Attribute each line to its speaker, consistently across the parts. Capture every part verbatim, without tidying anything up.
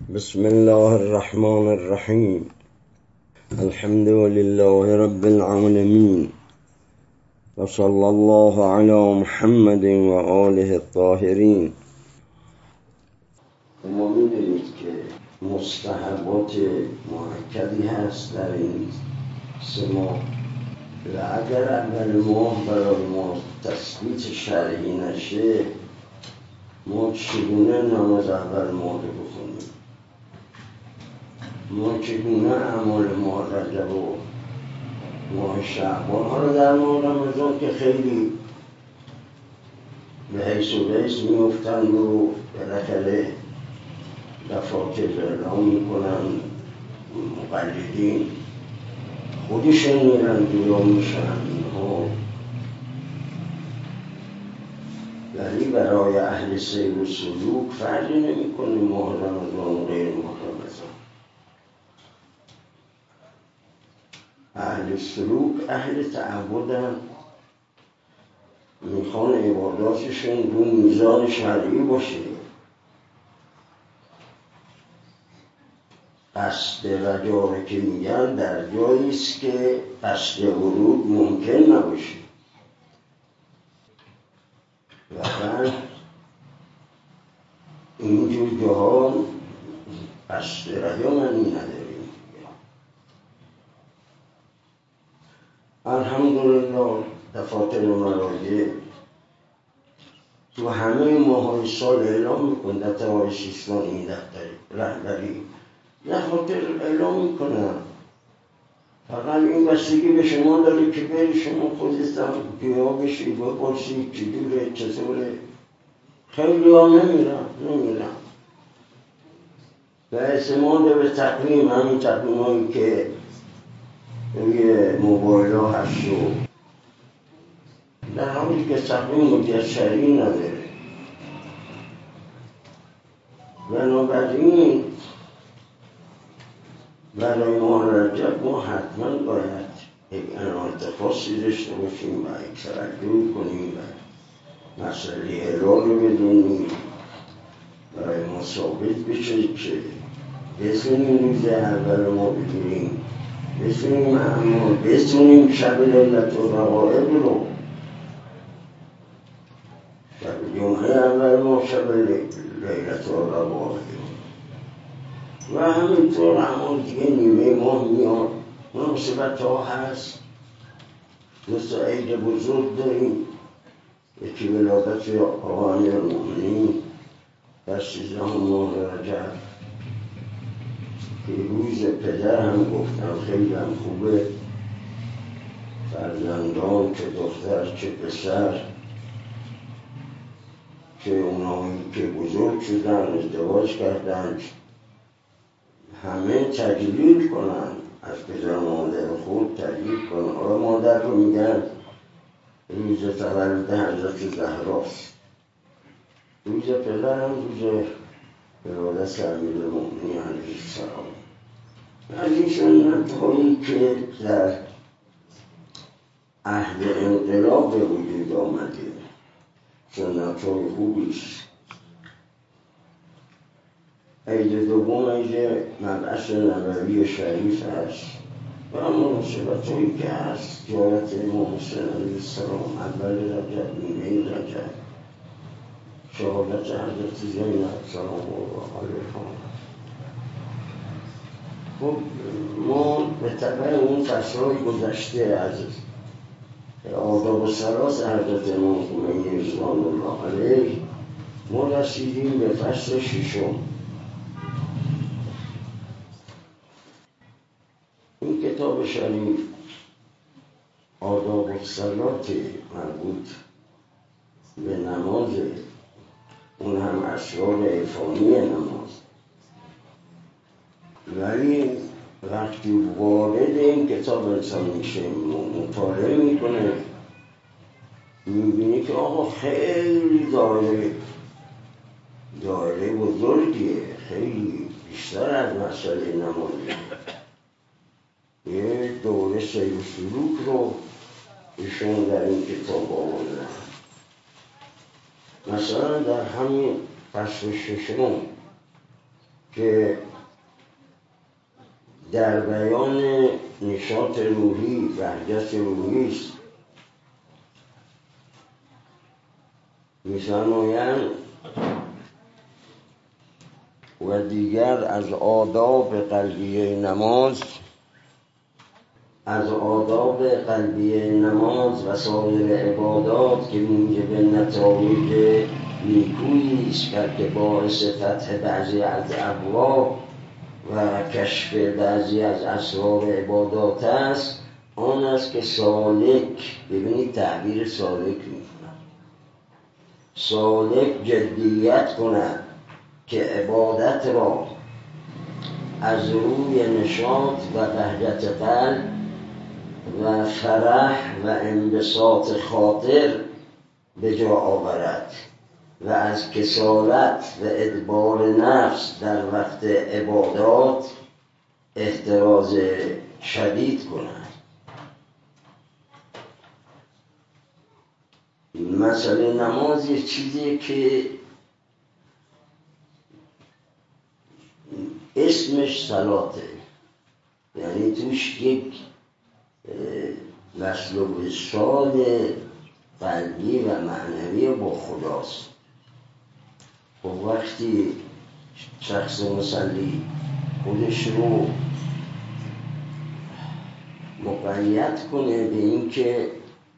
Speaker 1: بسم الله الرحمن الرحیم. الحمد لله رب العالمین و صلی الله علی محمد و آله الطاهرین. ما می‌دونید که مستحبات مؤکدی هست در این سه ماه و اگر اول ماه برای ما تثبیت شرعی نشه، ما چگونه نماز اول ماه رو بخونیم؟ ما چگونه اعمال ماه رجب و ماه شعبان ها رو در ماه رمضان که خیلی به حیث و بیس میفتند و بالاخره دفاتر اعلام میکنن، مقلدین خودشون میرن بیرون میشن اینها، ولی برای اهل سیر و سلوک فرقی نمیکنه ماه رمضان و غیر ماه رمضان. اهل سلوک اهل تعبدن، میخوان عباداتشون رو میزان شرعی باشه. قصد رجاره که میگن در جایی است که قصد ورود ممکن نباشه و بعد اینجور جهان قصد رجا معنی نداریم. الحمدلله دفاتر مراجع تو همه ماهای سال اعلام میکنن، دفترهای سیستان این دفتر رهبری دفاتر اعلام میکنن، فقط این بستگی به شما داره که بری شما خودتم بیا بشی بپرسی چجوره چطوره. خیلی ها نمیرن نمیرن و اعتماد به تقویم، همین تقویم هایی که روی موبایل ها هست و در حالی که تقویم مدیت شرعی نداره. بنابراین برای ماه رجب ما حتما باید یک عنایت خاصی داشته باشیم و یک توجه کنیم و مسئله هلال رو بدونیم، برای ما ثابت بشه که بتونیم روز اول ما بگیریم، بتونیم اما بتونیم شب لیلت الرغائب رو، شب جمعه اول ما شب لیلت الرغائب و همینطور اما دیگه نیمه ماه میاد. مناسبت ها هست، دو تا عید بزرگ داریم، یکی ولادت آقا امیرالمؤمنین در سیزدهم ماه رجب که روز پدر هم گفتم خیلی هم خوبه، فرزندان چه دختر چه پسر، که اونایی که بزرگ شدن ازدواج کردن همه تجلیل کنن، از پدر مادر خود تجلیل کنن. حالا مادر رو میگن روز تولد حضرت زهراست، روز پدر هم روز ولادت امیرالمؤمنین علیه السلام. از این سنت هایی که در عهد انقلاب به وجود آمده سنت های خوبیست. عید دوم عید مبعث نبوی شریف است و مناسبت هایی که هست زیارت امام حسین علیه السلام اول رجب، نیمه رجب، شهادت حضرت زینب سلام الله علیها. خب ما به طبع اون فصلهای گذشته از آداب و سراس حضرت امام خمینی رضوان الله علیه ما رسیدیم به فصل ششم. این کتاب شریف آداب و صلات مربوط به نماز، اون هم اسرار عرفانی نماز، ولی وقتی وارد این کتاب انسان میشه مطالعه میکنه میبینی که آقا خیلی دایره دایره بزرگیه، خیلی بیشتر از مسئله نمازه. یه دوره سیر و سلوک رو ایشون در این کتاب آورده. مثلا در همین فصل ششم که در بیان نشاط روحی بهجت روحی است. می‌فرمایند و دیگر از آداب قلبیه نماز از آداب قلبیه نماز و سایر عبادات که موجب نتایج نیکویی است که باعث فتح بعضی از ابواب و کشف بعضی از اسرار عبادات است، آن است که سالک، ببینید تعبیر سالک می‌کنه، سالک جدیت کند که عبادت را از روی نشاط و بهجت قلب و فرح و انبساط خاطر به جا آورد و از کسالت و ادبار نفس در وقت عبادات احتراز شدید کند. مسئله نماز یه چیزیه که اسمش صلاته، یعنی توش یک وصل و وصال قلبی و معنوی با خداست. خب وقتی شخص مصلی خودش رو مقید کنه به این که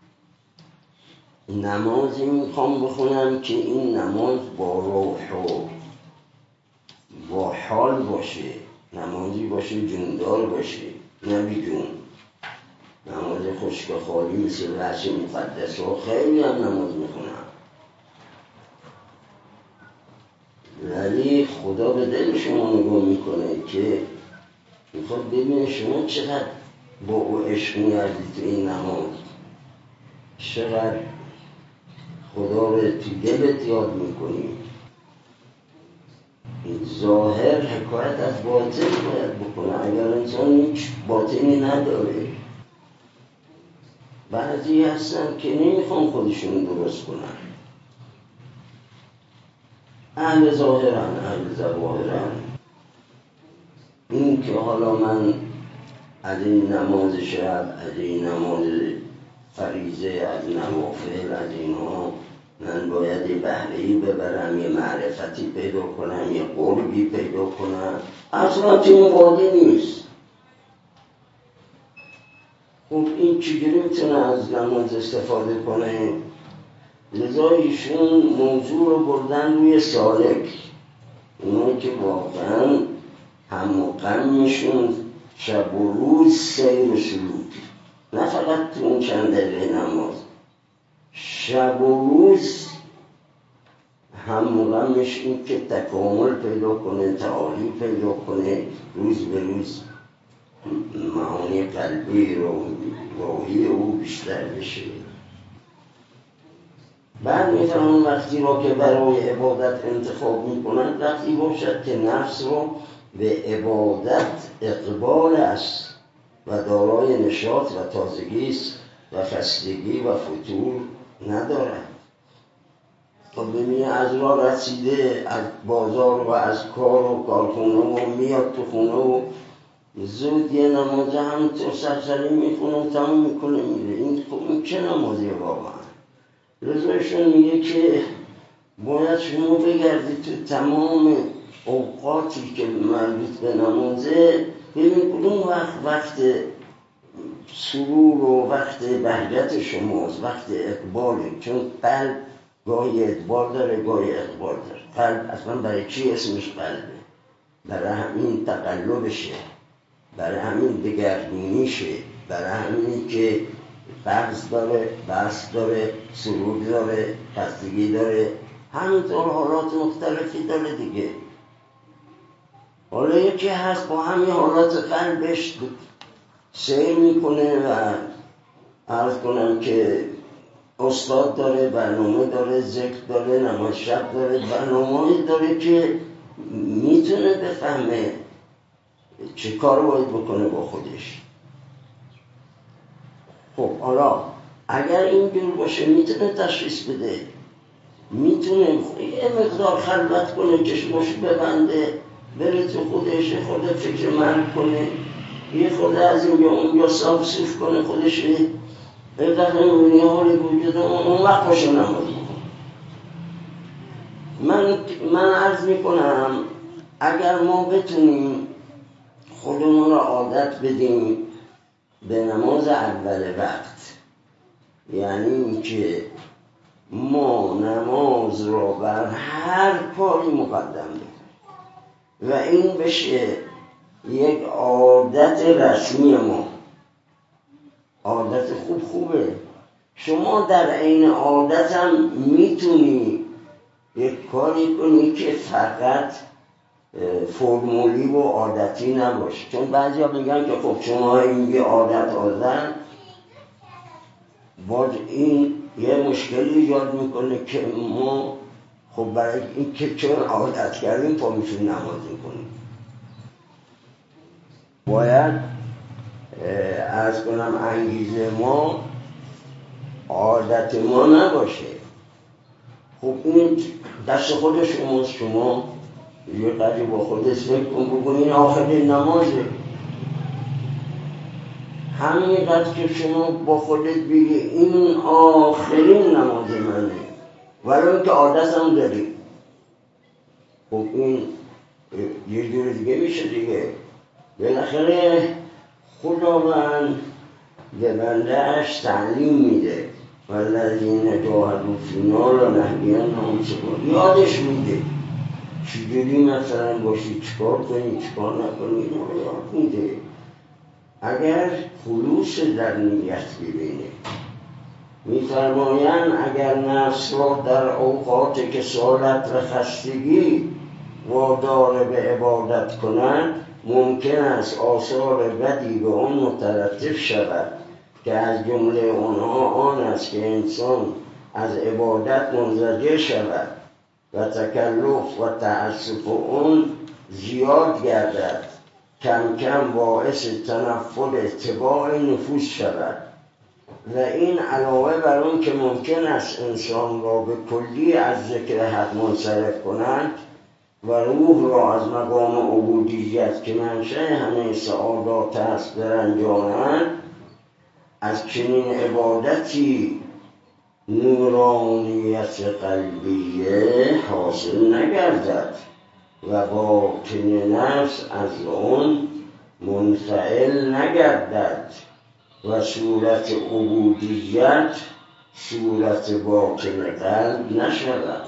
Speaker 1: نمازی میخوام بخونم که این نماز با روح و با حال باشه، نمازی باشه جوندار باشه، نه بی جون. نماز خشک خالی مثل وحش مقدس ها خیلی هم نماز میخونم، ولی خدا به دل شما نگاه میکنه که میخواد ببینه شما چقدر با او عشق می‌ورزید تو این نماز، چقدر خدا رو تو دلت یاد میکنی. ظاهر حکایت از باطن باید بکنه. اگر انسان هیچ باطنی نداره، بعضی هستن که نمیخوان خودشون درست کنن، اهل ظاهرن اهل ظواهرن. این که حالا من از این نماز شب، از این نماز فریضه، از نوافل، از اینها من باید یه بهره‌ای ببرم، یه معرفتی پیدا کنم، یه قربی پیدا کنم، اصلا تو این قاضی نیست. خب این چجوری میتونه از نماز استفاده کنه؟ لذا ایشون موضوع رو بردن روی سالک، اونایی که واقعا هم و غمشون شب و روز سیر و سلوک، نه فقط تو اون چند دقیقه نماز، شب و روز هم و غمش این که تکامل پیدا کنه، تعالی پیدا کنه، روز به روز معانی قلبی رو روحی او بیشتر بشه. بعد میفهمون وقتی را که برای عبادت انتخاب میکنن، وقتی باشد که نفس رو به عبادت اقبال است و دارای نشاط و تازگی است و خستگی و فتور ندارد. خب ببینید از راه رسیده، از بازار و از کار و کارخونه و میاد تو خونه و زود یه نمازه هم تو سرسری میخونه و تمام میکنه میره. این خب این چه نمازی واقعا؟ رضایشون میگه که باید شما بگردید تو تمام اوقاتی که مربوط به نمازه، ببین کدوم وقت وقت سرور و وقت بهجت شماست، وقت اقباله. چون قلب گاهی ادبار داره، گاهی اقبال داره. قلب اصلا برای چی اسمش قلبه؟ برای همین تقلبشه، برای همین دگرگونیشه، برای همین که بغض داره، بحث داره، سرور داره، خستگی داره، همینطور حالات مختلفی داره دیگه. حالا یکی هست با همین حالات قلبش سیر میکنه و عرض کنم که استاد داره، برنامه داره، ذکر داره، نماز شب داره، برنامه‌ای داره که میتونه بفهمه چه کار باید بکنه با خودش. خب حالا اگر این جور باشه میتونه تشخیص بده، میتونه یه مقدار خلوت کنه، چشمش ببنده، بره تو خودش خود فکر من کنه، یه خود از اینجا اونجا صاف صوف کنه خودش، اینقدر نیالی وجود اون وقت باشه نماز بکن. من من عرض میکنم اگر ما بتونیم خودمون را عادت بدیم به نماز اول وقت، یعنی که ما نماز را بر هر کاری مقدم بکنیم و این بشه یک عادت رسمی ما. عادت خوب خوبه، شما در عین عادت هم میتونی یک کاری کنی که فقط فرمولی و عادتی نباشه. چون بعضی ها میگن که خب شما این یه عادت آزن، باز این یه مشکلی ایجاد میکنه که ما خب برای این که چون عادت کردیم پا میشون نماز میکنیم. باید عرض کنم انگیزه ما عادت ما نباشه. خب این دست خود شماست، شما یه قدری با خودت فکر کن بگو این آخرین نمازه، همین قدر که شما با خودت بگی این آخرین نماز منه ولی اون که عادت هم داری، خب این یه جور دیگه میشه دیگه. بالاخره خداوند به بنده‌اش تعلیم میده والذین جاهدوا فینا لنهدینهم سبلنا، یادش میده چجوری مثلا باشی، چیکار کنی چیکار نکنی، اینا رو یاد میده. اگر خلوص در نیت ببینه، میفرمایند اگر نفس را در اوقات کسالت و خستگی وادار به عبادت کنند، ممکن است آثار بدی به آن مترتب شود که از جمله آنها آن است که انسان از عبادت منزجر شود و تکلف و تعسف اون زیاد گردد، کم کم باعث تنفر اتباع نفوس شود و این علاوه بر اون که ممکن است انسان را به کلی از ذکر حق منصرف کنند و روح را از مقام عبودیت که منشأ همه سعادات است برنجانند، از چنین عبادتی نورانیت قلبیه حاصل نگردد و باطن نفس از آن منفعل نگردد و صورت عبودیت صورت باطن قلب نشود.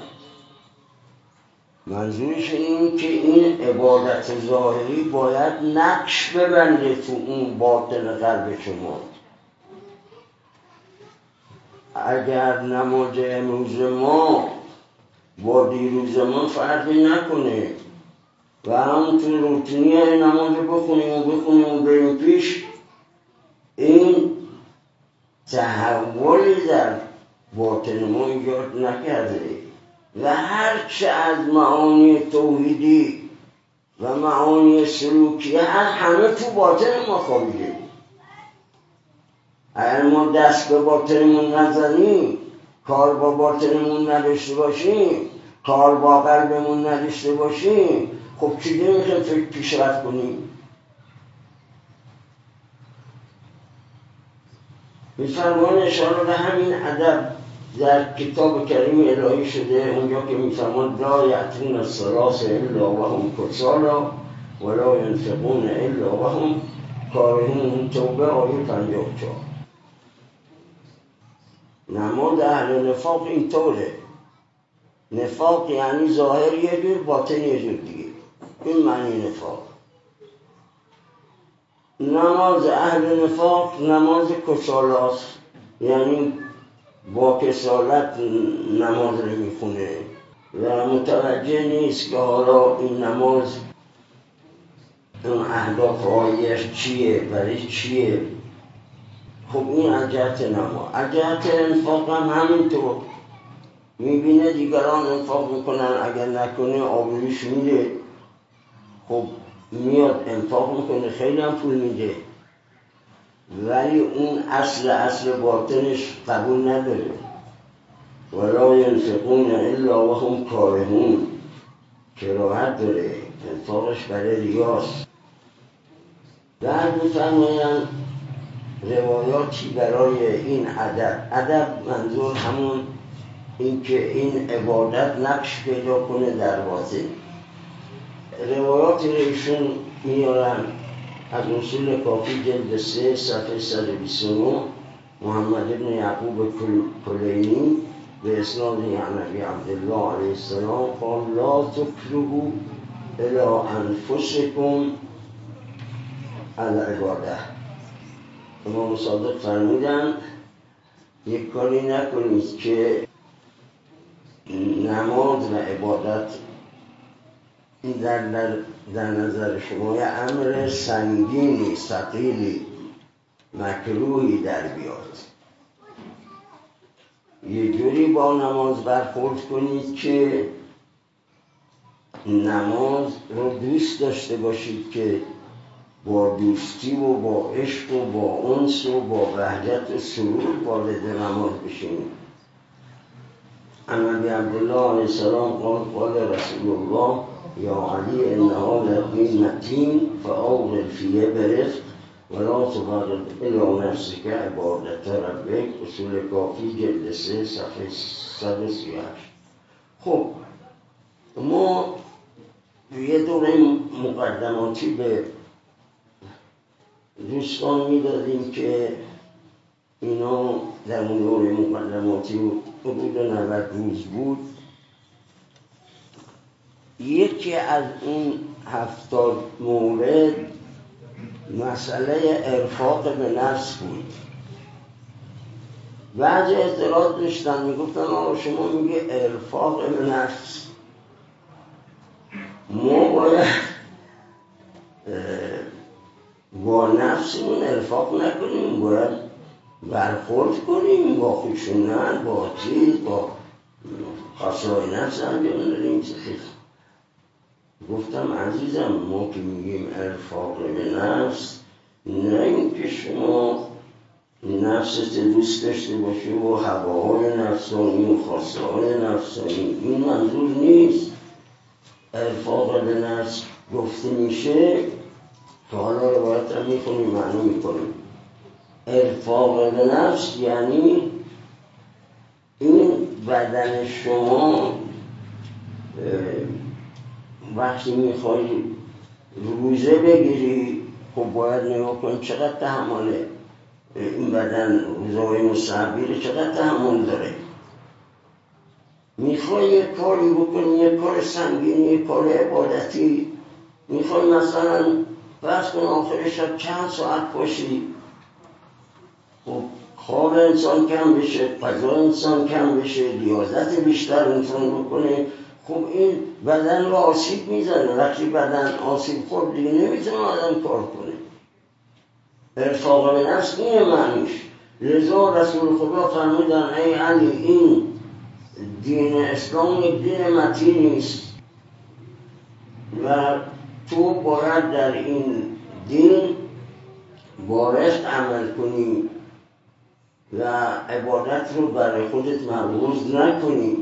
Speaker 1: منظورش این که این عبادت ظاهری باید نقش ببنده تو اون باطن قلب شما. اگر نماز امروز ما با دیروز ما فرقی نکنه و همونطور روتینی نماز بخونیم و بخونیم و بریم پیش، این تحولی در باطن ما ایجاد نکرده و هرچه از معانی توحیدی و معانی سلوکی همه تو باطن ما خوابیده. اگر ما دست به باطنمون نزنیم، کار با باطنمون نداشته باشیم، کار با قلبمون نداشته باشیم، خب چیزی میخوایم فکر پیشرفت کنیم؟ میفرمان اشاره به همین ادب در کتاب کریم الهی شده، اونجا که میفرمان لا یأتون الصلاة الا وهم کسالی ولا ینفقون الا وهم کارهون. توبه آیه پنجاه و چهار. نماز اهل نفاق این طوره. نفاق یعنی ظاهر یه جور باطن یه جور دیگه، این معنی نفاق. نماز اهل نفاق نماز کسالاست، یعنی با کسالت نماز رو میخونه و متوجه نیست که حالا این نماز اون اهداف رایش چیه، برای چیه. خب این از جهت نماز. از جهت انفاق هم همینطور، میبینه دیگران انفاق میکنن، اگر نکنه آبروش میره، خب میاد انفاق میکنه، خیلی هم پول میده، ولی اون اصل اصل باطنش قبول نداره. ولا ینفقون الا وهم کارهون، کراهت داره. انفاقش برای ریاست. بعد می‌فرمایند روایاتی برای این ادب. ادب منظور همون این که این عبادت نقش پیدا کنه در باطن. روایات ایشون میارن از اصول کافی جلد سه صفحه صد و بیست و نه محمد بن یعقوب کلینی به اسناد نبی عبدالله علیه السلام قال لا تکرهوا الی انفسکم العباده. امام صادق فرمودن یک کاری نکنید که نماز و عبادت در, در, در نظر شما یه امر سنگینی ثقیلی مکروهی در بیاد. یه جوری با نماز برخورد کنید که نماز رو دوست داشته باشید که با دوستی و با عشق و با انس و با وحدت و سرور وارد نماز بشینید. نبی عبدالله علیه السلام قال قال رسول الله یا علی انها لدین متین فاوغل فیه برفق ولا تغرق الی نفسک عبادت ربک. اصول کافی جلد سه صفحه صد و سی و هشت. خب ما یه دوره مقدماتی به دوستان میدادیم که اینا در اون دوره مقدماتی حدود نود روز بود. یکی از اون هفتاد مورد مسئله ارفاق به نفس بود. بعضی اعتراض داشتن، میگفتن آقا شما میگه ارفاق به نفس، ما باید با نفسمون ارفاق نکنیم، باید برخورد کنیم با خشونت، با چیز، با خاصای نفس انجام داریم. گفتم عزیزم ما که میگیم ارفاق به نفس، نه این که شما نفست دوست داشته باشی و هواهای نفسانی و خواستهای نفسانی، این منظور نیست. ارفاق به نفس گفته میشه که حالا روایت هم میخونیم معنی میکنیم. ارفاق به نفس یعنی این بدن شما وقتی میخوای روزه بگیری، خب باید نگاه کن چقدر تحمل این بدن روزهای مستحبی چقدر تحمل داره. میخوای یک کاری بکنی، یک کار سنگینی، یک کار عبادتی، میخوای مثلا فرض کن آخر شب چند ساعت باشی، خب خواب انسان کم بشه، غذا انسان کم بشه، ریاضت بیشتر انسان بکنه، خب این بدن رو آسیب میزنه. وقتی بدن آسیب خورد دیگه نمیتونه آدم کار کنه. ارفاق به نفس اینه معنیش. لذا رسول خدا فرمودن ای علی این دین اسلام دین متینی است و تو باید در این دین با رشد عمل کنی و عبادت رو برای خودت مرموز نکنی.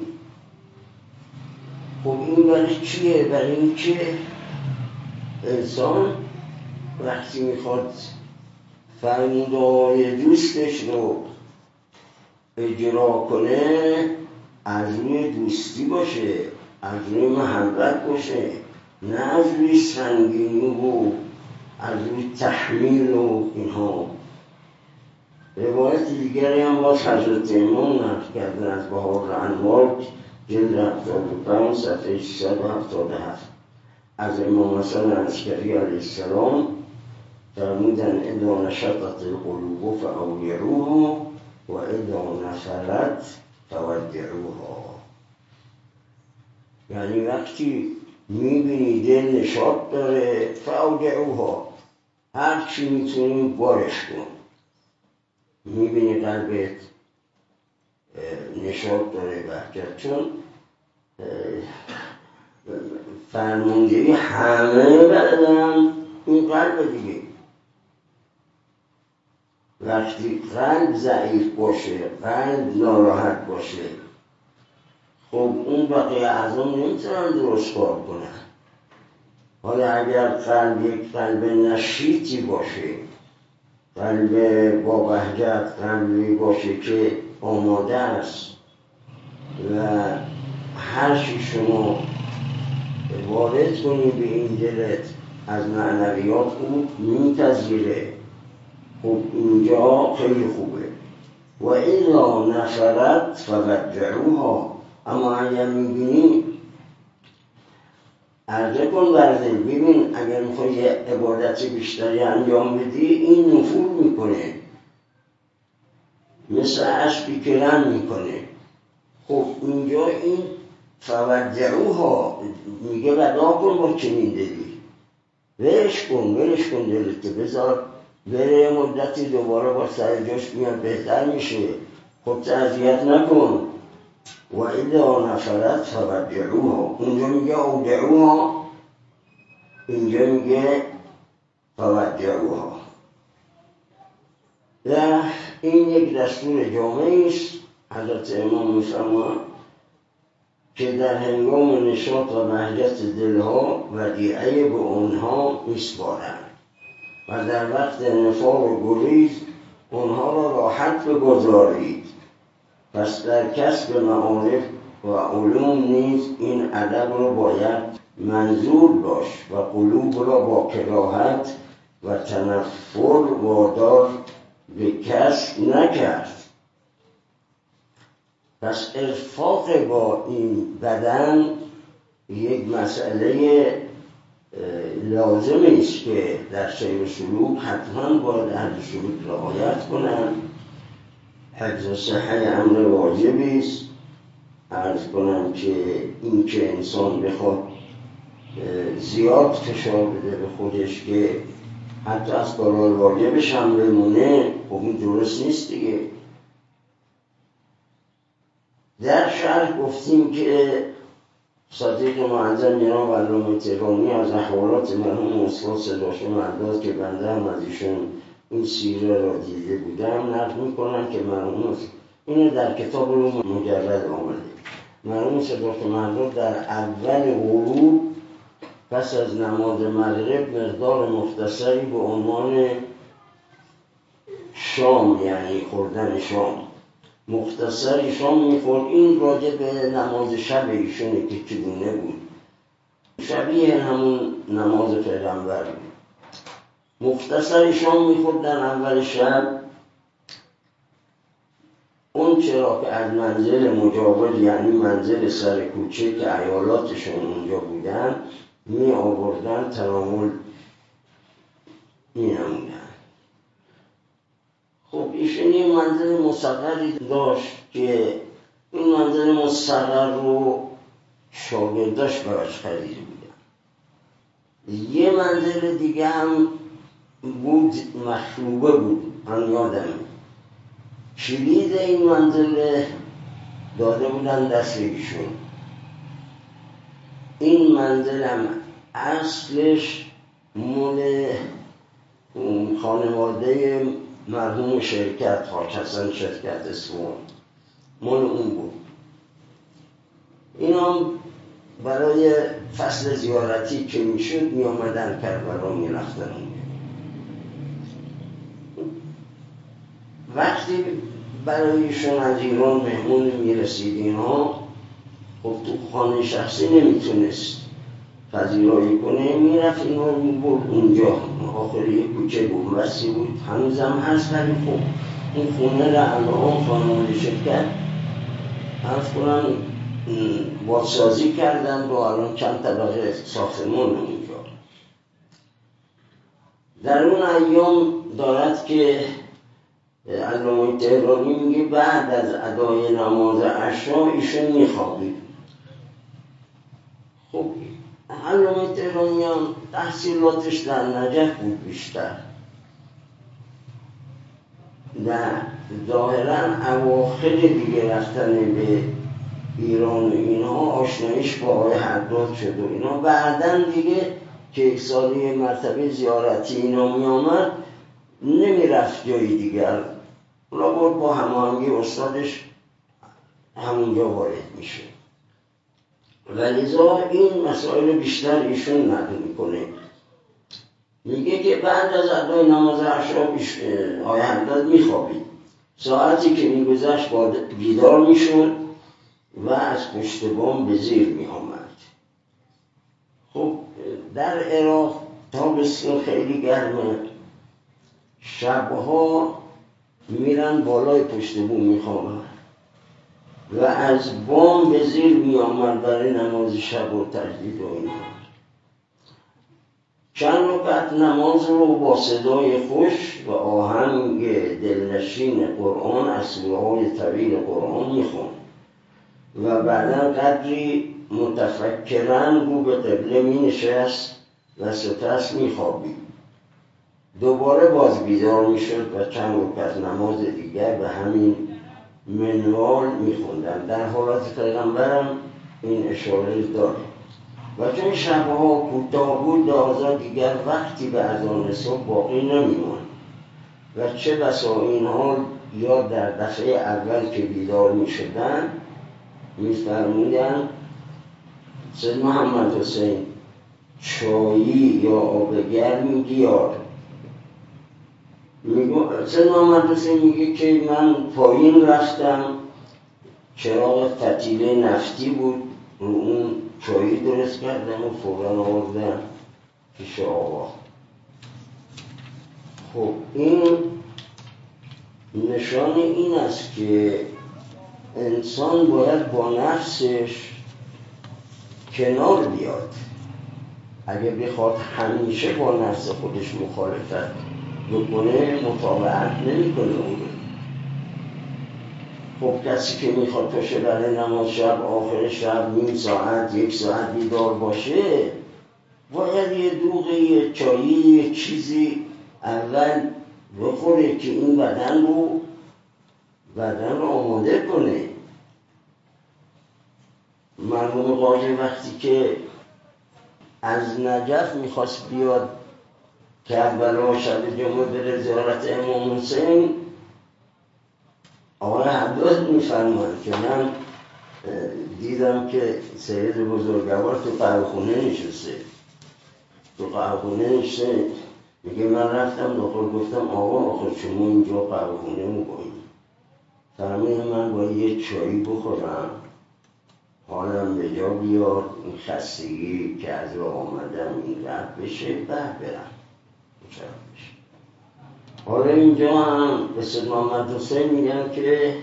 Speaker 1: خب این برای چیه؟ برای این که انسان وقتی میخواد فرمودهای دوستش رو اجرا کنه از روی دوستی باشه، از روی محبت باشه، نه از روی سنگینی و از روی تحمیل و اینها. روایت دیگری هم باز حضرت امام نقل کردن از بهار انوار جلد هفتاد و پنج صفحه سیصد و هفتاد و هفت از امام حسن عسکری علیه السلام فرمودن اذا نشطت القلوب فاویروها و اذا نفرت فودعوها. یعنی وقتی میبینی دل نشاط داره فاودعوها، هر چی میتونی بارش کن. میبینی قلبت نشاط داره بهجت، چون فرماندهی همه بدن این قلب دیگه. وقتی قلب ضعیف باشه، قلب ناراحت باشه، خب اون بقیه اعضا نمیتونن درست کار کنن. حالا اگر قلب یک قلب نشیطی باشه، قلب با بهجت، قلبی باشه که آماده است و هر چی شما وارد کنی به این دلت از معنویات او میپذیره. خب اینجا خیلی خوبه. و اذا نفرت فودعوها، اما اگر میبینی عرضه کن برده، ببین اگر میخوای یه عبادت بیشتری انجام بدی این نفور میکنه، مثل اسبی که رم میکنه. خب اینجا این فودعوها میگه ودا کن با چنین دلی، ولش کن ولش کن دلت، بذار بره مدتی دوباره با سر جاش میاد بهتر میشه، خب اذیت نکن. و اذا نفرت فودعوها، اونجا میگه اودعوها، اینجا میگه فودعوها. و این یک دستور جامعی است. حضرت امام میفرمایند که در هنگام نشاط و بهجت دلها ودیعه به آنها میسپارند و در وقت نفاق و گریز آنها را راحت بگذارید. پس در کسب معارف و علوم نیز این ادب را باید منظور داشت و قلوب را با کراهت و تنفر وادار به کسب نکرد. پس ارفاق با این بدن یک مسئله لازم است که در سیر سلوک حتما باید اهل سلوک رعایت کنند. حفظ صحه امر واجبی است. عرض کنم که این که انسان بخواد زیاد فشار بده به خودش که حتی از کارهای واجبش هم بمونه، خب این درست نیست دیگه. در شرح گفتیم که صدیق معظم جناب علامه تهرانی از احوالات مرحوم استاد صداشون انداز که بنده هم از ایشون این سیره را دیده بودم نقل میکنن که مرحوم اینو در کتاب رو مجرد آمده. مرحوم صداق مهداد در اول غروب پس از نماز مغرب مقدار مختصری به عنوان شام، یعنی خوردن شام، مختصری شام میخورد. این راجع به نماز شب ایشونه که چگونه بود، شبیه همون نماز پیغمبر بود. مختصری شام میخورد در اول شب. اون چرا که از منزل مجاور، یعنی منزل سر کوچه که عیالاتشون اونجا بودن، می آوردن تناول می نمودن. خب ایشون یه منزل مصغری داشت که این منزل مصغر رو شاگرداش براش خریده بودن. یه منزل دیگه هم بود مخروبه بود، من یادم کلید این منزل داده بودن دست ایشون. این منزل هم اصلش مال خانواده مرحوم شرکت حاج حسن شرکت اصفهان، مال اون بود. اینا برای فصل زیارتی که میشد می آمدن کربلا می رفتن اونجا. وقتی برایشون از ایران مهمون می رسید اینا، خب تو خانه شخصی نمیتونست پذیرایی کنه، میرفت اینا رو میبرد اونجا. آخری کوچه گنبستی بود، هنوزم هست، ولی خب این خونه را الان خانواده شرکت عرض کنم بازسازی کردن و الان چند طبقه ساختمان اونجا. در اون ایام دارد که علامه تهرانی میگه بعد از ادای نماز عشا ایشون میخوابید. خب علامه تهرانی هم تحصیلاتش در نجف بود بیشتر، در ظاهرا اواخر دیگه رفتن به ایران و اینا آشنایش با آقای حداد شد و اینا. بعدن دیگه که یک سالی مرتبه زیارتی اینا می آمد نمی رفت جای دیگر، اونا بود با هماهنگی استادش همونجا وارد میشه. و لذا این مسائل بیشتر ایشون نقل میکنه. میگه که بعد از ادای نماز عشا آقای حداد میخوابید. ساعتی که میگذشت بیدار میشد و از پشت بام به زیر میآمد. خب در عراق تابستون خیلی گرمه، شبها میرن بالای پشت بوم میخوابن و از بام به زیر میآمد برای نماز شب و تجدید و اینا. چند رکعت نماز رو با صدای خوش و آهنگ دلنشین قرآن از سوره‌های طویل قرآن میخوند و بعدا قدری متفکرن رو به قبله می نشست و سپس می خوابید. دوباره باز بیدار می شد و چند رکعت نماز دیگر به همین منوال می خوندن. در حالت پیغمبرم این اشاره داره. و چون شبها کوتاه بود لحاظا دیگر وقتی به اذان صبح باقی نمی‌ماند و چه بسا این حال یا در دفعه اول که بیدار می شدن می‌فرمودند سید محمد حسین چایی یا آب گرمی بیار. سید محمد حسین میگه که من پایین رفتم، چراغ فتیله نفتی بود، رو اون چایی درست کردم و فوراً آوردم پیش آقا. خب این نشان این است که انسان باید با نفسش کنار بیاد. اگه بخواد همیشه با نفس خودش مخالفت بکنه مطابقت نمی‌کنه اون. خب کسی که میخواد پاشه برای نماز شب آخر شب نیم ساعت یک ساعت بیدار باشه باید یه دوغه یه چایی یه چیزی اول بخوره که این بدن رو بدن رو آماده کنه. مرحوم قاجی وقتی که از نجف میخواست بیاد کربلا شب جمعه به زیارت امام حسین، آقای حداد میفرماند که من دیدم که سید بزرگوار تو قهوه‌خونه نشسته تو قهوه‌خونه نشسته میگه من رفتم داخل گفتم آقا آخه شما اینجا قهوه‌خونه میکنید؟ فرمود من باید یه چایی بخورم حالم به جا بیاد، این خستگی که از راه آمدم این رفت بشه بعد برم بشه. حالا اینجا هم به سید محمد حسین میگن که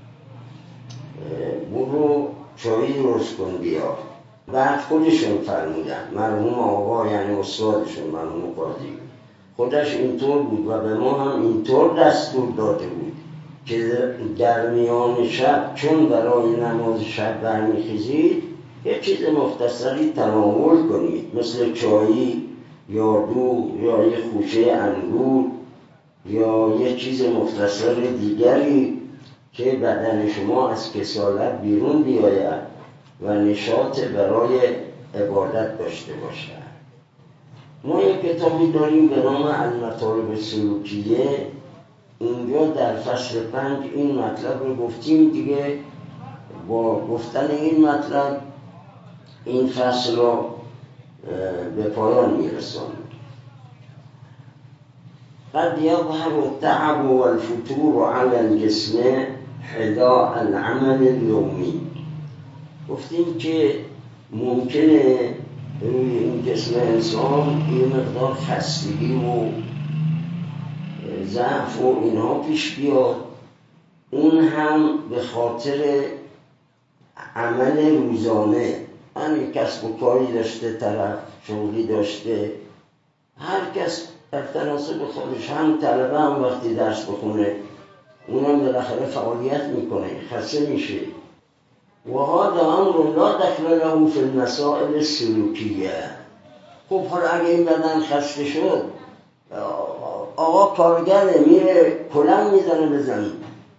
Speaker 1: برو چایی درست کن بیا. بعد خودشون فرمودن، مرحوم آقا یعنی استادشون مرحوم قاضی خودش اینطور بود و به ما هم اینطور دستور داده بود که در میان شب چون برای نماز شب برمیخیزید یه چیز مختصری تناول کنید، مثل چایی یا دوغ یا یه خوشه انگور یا یه چیز مختصر دیگری که بدن شما از کسالت بیرون بیاید و نشاط برای عبادت داشته باشد. ما یک کتابی داریم به نام المطالب سلوکیه، اینجا در فصل پنج این مطلب رو گفتیم دیگه. با گفتن این مطلب این فصل رو به پایان میرسانیم. قد يظهر التعب والفتور على الجسم حذاء العمل اليومي. گفتیم که ممکنه روی این جسم انسان یه مقدار خستگی و ضعف و اینها پیش بیاد، اون هم به خاطر عمل روزانه. من کسب و کاری داشته، طرف شغلی داشته، هر کس در تناسب خودش، هم طلبه هم وقتی درس بخونه اونم بالاخره فعالیت میکنه، خسته میشه. و هذا امر لا دخل له فی المسائل السلوکیه. خب حالا اگه این بدن خسته شد، آقا کارگره میره کلم میزنه به زمین،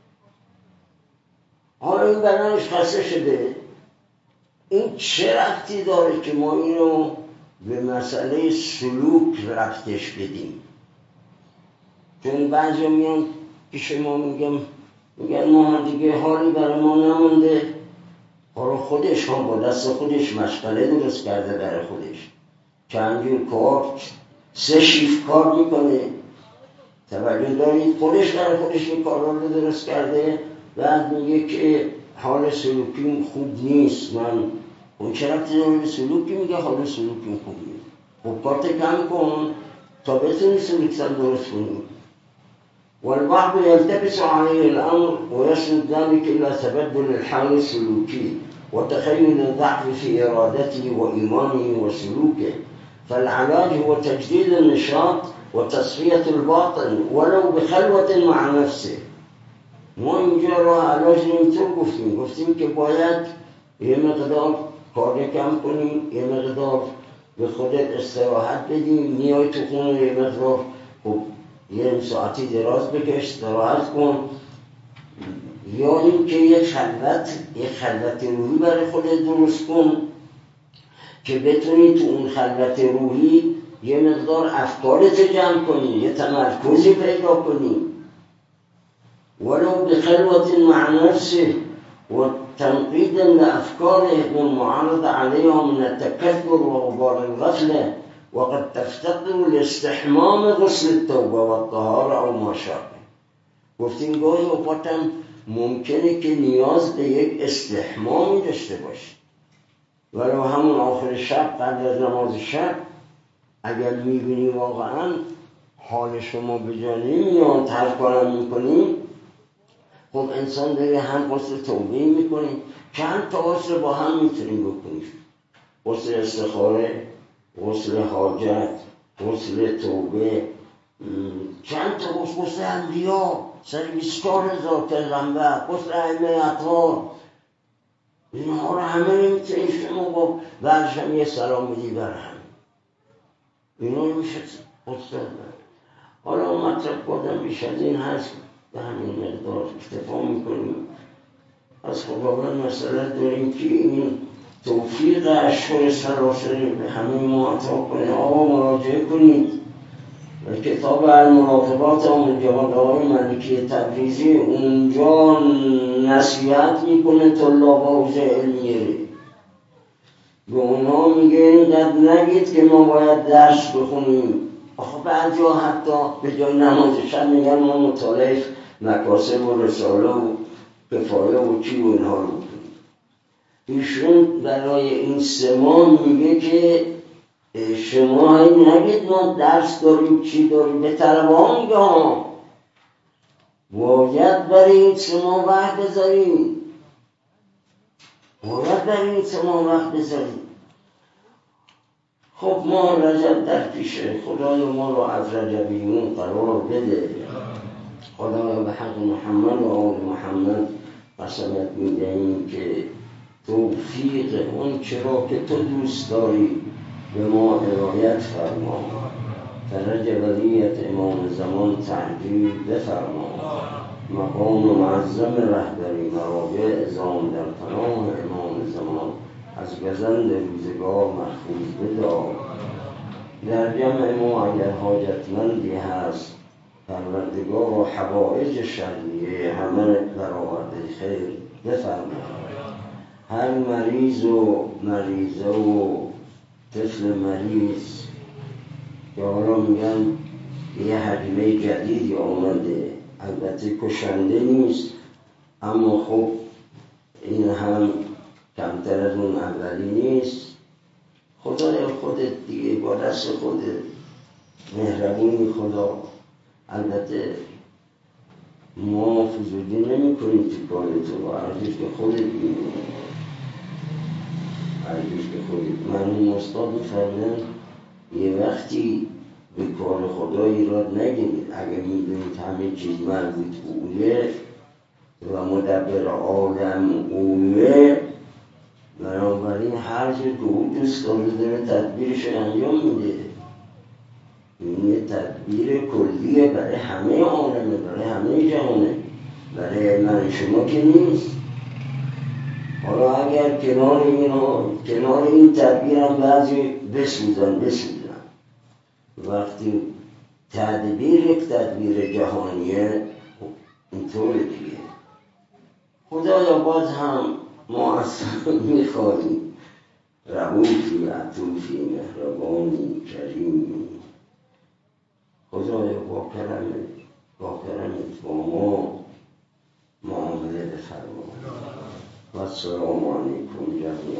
Speaker 1: حالا این بدنش خسته شده، این چه ربطی داره که ما اینو به مسئله سلوک ربطش بدیم؟ چون بعضی میان پیش ما میگم میگن ما دیگه حالی برای ما نمونده، حالا خودش هم با دست خودش مشغله درست کرده برای خودش، چند جور کار، سه شیفت کار میکنه. توجه دارید؟ خودش برای خودش این کارا رو درست کرده. بعد میگه که حال سلوکیم خوب نیست. من اون چه رفتی داره به سلوکی؟ میگه حال سلوکیم خوب نیست. خب کارت کم کن تا بتونی سلوکت درست کنی. والبعض يلتبس عليه الأمر ويسند ذلك إلى تبدل الحال السلوكي وتخيل الضعف في إرادته وإيمانه وسلوكه. فالعلاج هو تجديد النشاط وتصفية الباطن ولو بخلوة مع نفسه. ما اینجا را علاج اینطور گفتیم گفتیم که باید یه مقدار کار کم کنیم، یه مقدار به خودت استراحت بدیم. میای تو خونه یه مقدار خب یه ساعتی دراز بکش، استراحت کن. یا این که یه خلوت یه خلوت روحی برای خودت درست کن که بتونی تو اون خلوت روحی یه مقدار افکارت جمع کنی، یه تمرکزی پیدا کنی. ولو بخلوة مع نفسه وتنقيدا لأفكاره والمعارضة عليها من التكثر وغبار الغفلة وقد تفتقر لاستحمام غسل التوبة والطهارة أو ما شابه. گفتیم گاهی اوقاتم ممکنه که نیاز به یک استحمامی داشته باشی، ولو همون آخر شب قبل از نماز شب اگر میبینی واقعا حال شما به جا نمیاد، ترک کارم میکنی، خب انسان داره هم غسل توبه میکنی، چند تا غسل با هم میتونیم بکنیم. غسل استخاره، غسل حاجت، غسل توبه، چند تا غسل، غسل انبیا سر بیستار هزار پیغمبر، غسل ائمه اطهار، اینها رو همه نمیتونیم شما با برشم یه سلام بدی بر هم، اینا میشه غسل بر. حالا مطلب بادم بیش از این هست، به همین مقدار اکتفا میکنیم. از خداوند مسئله داریم که این توفیق اشهر سراسر به همه ما عطا کنه. آقا مراجعه کنید و کتاب المراقبات آمون جواد آقای ملکی تبریزی، اونجا نصیحت میکنه طلاب حوزه علمیه. به اونا میگه اینقدر نگید که ما باید درس بخونیم. آخه بعضی ها حتی به جای نماز شب میگن ما مطالعه مکاسب و رساله و کفایه و چی و اینها رو بکنیم. ایشون برای این سمان میگه که شما نگید ما درس داریم چی داریم، به طلبه ها میگه ها باید برای این سمان وقت بذاریم، باید برای این سمان وقت بذاریم. خب ما رجب در پیشه، خدای ما رو از رجبیون قرار بده. خدای به حق محمد و آل محمد قسمت میدهیم که توفیق اون چرا که تو دوست داری به ما عنایت فرما. فرج ولیت امام زمان تعجیل بفرما. مقام معظم رهبری مرابع ازام در پناه امام زمان از گزند روزگار محفوظ بدار. در جمع ما اگر حاجتمندی هست پروردگار و حوائج شرعیه همه برآورده خیر بفرما. هر مریض و مریضه و طفل مریض که حالا میگن یه حجمه جدیدی آمده، البته کشنده نیست اما خب این هم کمتر از اون اولی نیست. خدای خودت دیگه با دست خودت، مهربونی خدا. البته ما فضولی نمی کنیم تو کار تو، ارزش که خودت می‌بینی، ارزش که خودت. من استاد می‌فرمایند یه وقتی به کار خدا ایراد نگیرید، اگر می‌دونید همه چیز مربوط به اوه و مدبر عالم اوه، بنابراین هر چه که او دوست داره داره تدبیرش انجام میده. این یه تدبیر کلیه برای همه عالمه، برای همه جهانه، برای من شما که نیست. حالا اگر کنار این کنار این تدبیر هم بعضی بسوزن بسوزن وقتی تدبیر یک تدبیر جهانیه اینطور دیگه. خدایا باز هم ما اصلا میخواییم رئوفی عطوفی مهربانی کریمی خدایا با کرمت با کرمت با ما معامله بفرما و السلام علیکم جمیعا.